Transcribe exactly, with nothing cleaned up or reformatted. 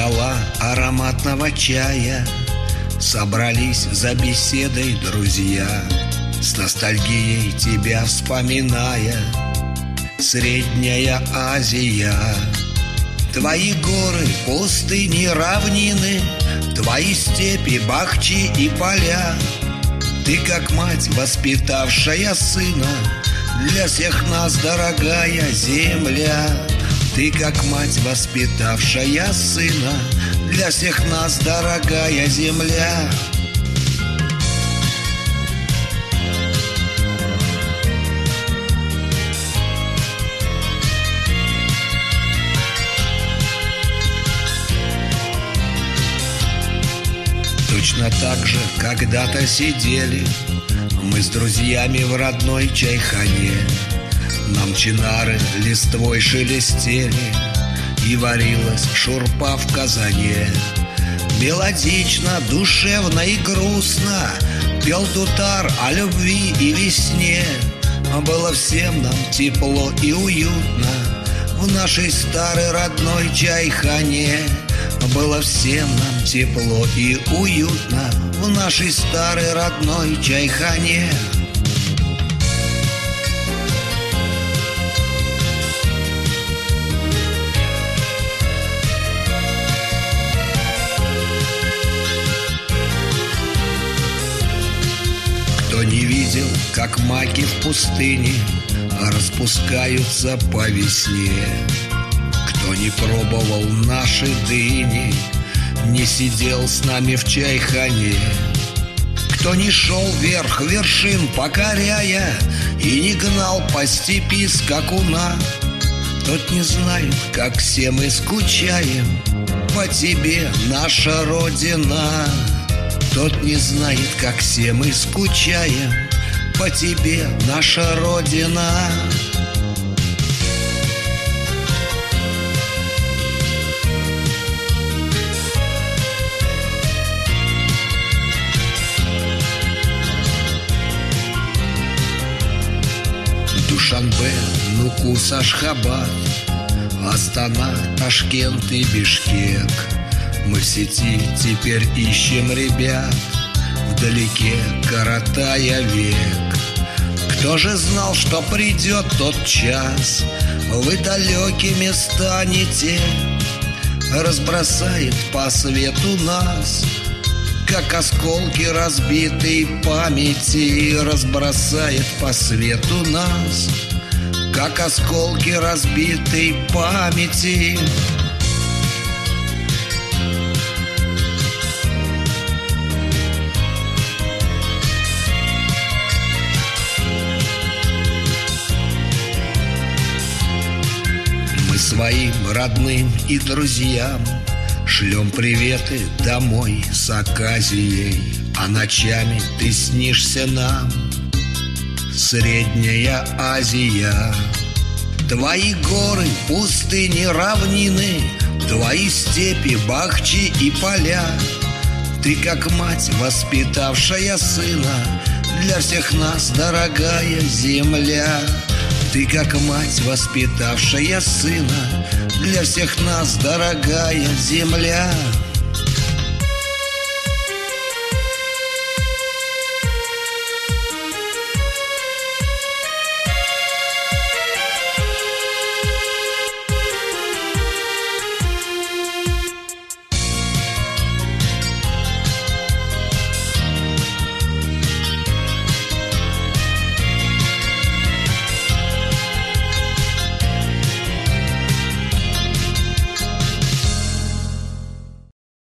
Пиала ароматного чая, собрались за беседой друзья, с ностальгией тебя вспоминая. Средняя Азия, твои горы, пустыни, равнины, твои степи, бахчи и поля. Ты, как мать, воспитавшая сына, для всех нас дорогая земля. Ты, как мать, воспитавшая сына, для всех нас дорогая земля. Точно так же когда-то сидели мы с друзьями в родной чайхане. Нам чинары листвой шелестели, и варилась шурпа в казане. Мелодично, душевно и грустно пел дутар о любви и весне. Было всем нам тепло и уютно в нашей старой родной чайхане. Было всем нам тепло и уютно в нашей старой родной чайхане. Кто не видел, как маки в пустыне распускаются по весне, кто не пробовал наши дыни, не сидел с нами в чайхане, кто не шел вверх вершин покоряя и не гнал по степи скакуна, тот не знает, как все мы скучаем по тебе, наша Родина. Тот не знает, как все мы скучаем по тебе, наша Родина. Душанбе, Нукус, Ашхабад, Астана, Ташкент и Бишкек. Мы в сети теперь ищем ребят, вдалеке коротая век. Кто же знал, что придет тот час, вы далекими станете, разбросает по свету нас, как осколки разбитой памяти. Разбросает по свету нас, как осколки разбитой памяти. Мы своим родным и друзьям шлем приветы домой с оказией, а ночами ты снишься нам, Средняя Азия. Твои горы, пустыни, равнины, твои степи, бахчи и поля. Ты, как мать, воспитавшая сына, для всех нас дорогая земля. Ты, как мать, воспитавшая сына, для всех нас дорогая земля.